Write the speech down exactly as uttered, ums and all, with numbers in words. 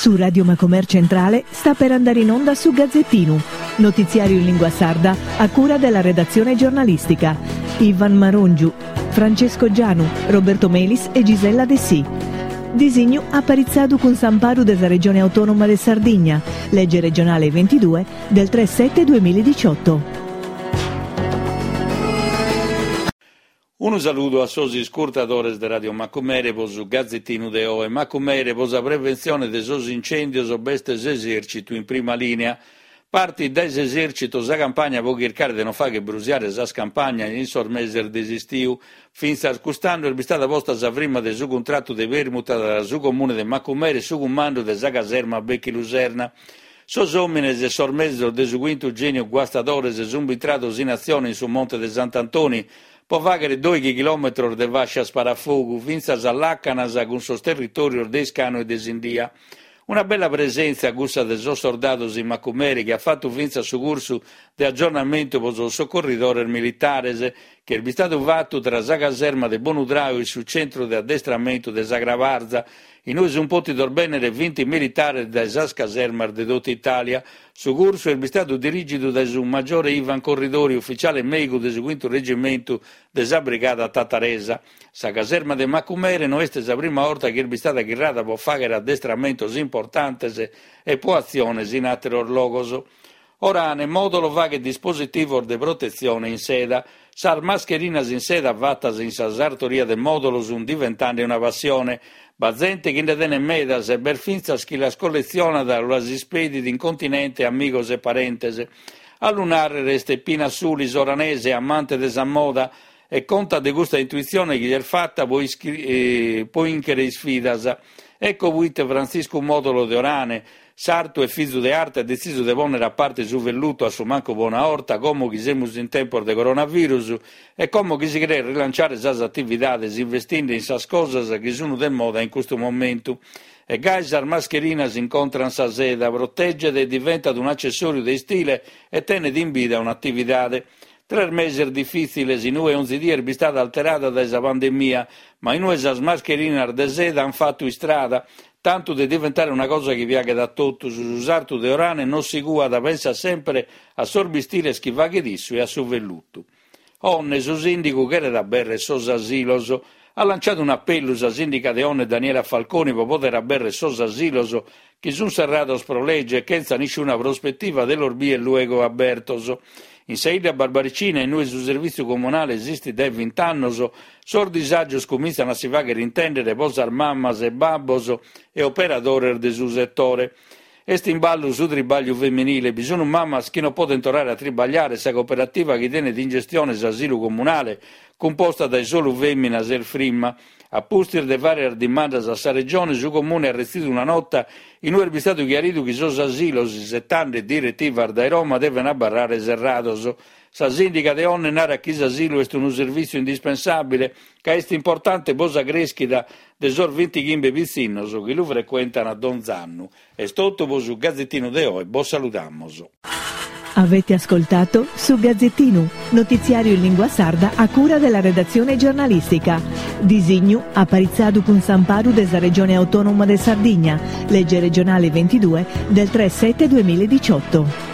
Su Radio Macomer Centrale sta per andare in onda su Gazzettino, notiziario in lingua sarda a cura della redazione giornalistica. Ivan Marongiu, Francesco Gianu, Roberto Melis e Gisella De Sì. Disegno apparizzado con Samparu della Regione Autonoma de Sardegna, legge regionale ventidue del tre sette duemiladiciotto. Un saluto a sosi scurtadores de Radio Macomere su Gazzettino de Oe. Macomere posa prevenzione de sos incendios o bestes esercito in prima linea. Parti des esercitos a campagna può cercare di non fare che bruciare sa campagna in sormeser desistiu. Finza scustando il bistata posta sa prima de su contratto de permuta da su comune de Macomere su comando de sa caserma Becchi Luserna. Sos omines e sormeser de su quinto genio guastadores e zumbitratos in azione in su monte de Sant'Antoni. Può fare due chilometri di vascia sparafuoco, finza all'Accanasa con sos territorio descano e desindia. Una bella presenza gussa de sos soldados in Macomere che ha fatto finza su corso di aggiornamento per sos soccorridores militares che è stato fatto tra sa caserma de Bonudraio e sul centro di addestramento de Sagravarza. In noi un po' di dorbenere venti militari da esas caserma de tutta Italia. Su corso è stato dirigido da un maggiore Ivan Corridori, ufficiale medico del quinto reggimento della brigata Tataresa. Sa caserma de Macomere non è la prima volta che è stata chiamata per fare addestramenti importanti e può azioni in altri logos. Ora, nel modulo va che dispositivo di protezione in seda, sar mascherinas in seda fattas in sa sartoria del modulo sono diventate una passione. Bazente che ne tiene medas e berfinzas chi la scolleziona da las spediti in continente, amigos e parentesi. A lunare reste Pina Suli, soranese, amante de sa moda, e conta de questa intuizione che gli è fatta può, iscri- eh, può inchere sfidas. Ecco vuite Francisco Modulo de Orane, sarto e figlio de arte, ha deciso di ponere a parte su velluto a su manco buona orta, come che siamo in tempo di coronavirus e come che si crede rilanciare queste attività, investindo in queste cose che sono di moda in questo momento. E Gaisar mascherina si incontra in sa seda, protegge e diventa un accessorio di stile e tiene in vita un'attività. Tre mesi difficili, in noi onze giorni è stata alterata da questa pandemia, ma in noi queste mascherine de seda hanno fatto in strada, tanto di diventare una cosa che viaggia da tutto, su usarto de orane non si cua da pensa sempre a sorbistire schivaghe disso e a su velluto. Onne, su sindico che era da berre sos asilos, ha lanciato un appello a sindica de Onne Daniela Falconi per poter berre sos asilos che sono serratos pro legge e che senza nessuna prospettiva dell'orbi e luego abertos. In Saida Barbaricina e noi sul servizio comunale esiste da venti anni, sor disagios cominciano a si fare intendere posar mammas e babbos e operatori del suo settore. Este in ballo su tribaglio femminile, bisogna mammas che non possono tornare a tribagliare se cooperativa che tiene in gestione l'asilo comunale, composta dai solo femmine e il frimma. A postir de varie domande a sa regione, su comune ha restito una nota in cui è stato chiarito che sos asilos, settanta direttiva da Roma, devono abbarrare serratos. Sa sindica de Onne narra che l'asilo è un servizio indispensabile, che è importante posa crescita de sor venticinque vecinos che lo frequentano a Donzanno. E stotto su Gazzettino de Oe, bo salutamos. Avete ascoltato su Gazzettino, notiziario in lingua sarda a cura della redazione giornalistica. Disegno apparizzado con Samparu della Regione Autonoma de Sardegna, legge regionale ventidue del tre sette duemiladiciotto.